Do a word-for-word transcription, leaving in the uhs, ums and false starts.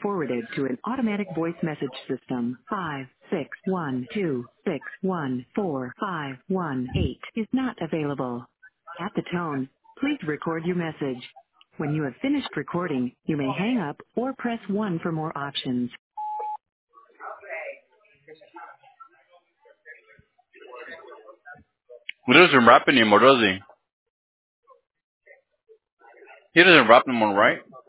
forwarded to an automatic voice message system. Five six one two six one four five one eight is not available. At the tone, please record your message. When you have finished recording, you may hang up or press one for more options. He doesn't rap anymore, does he? He doesn't rap anymore, right?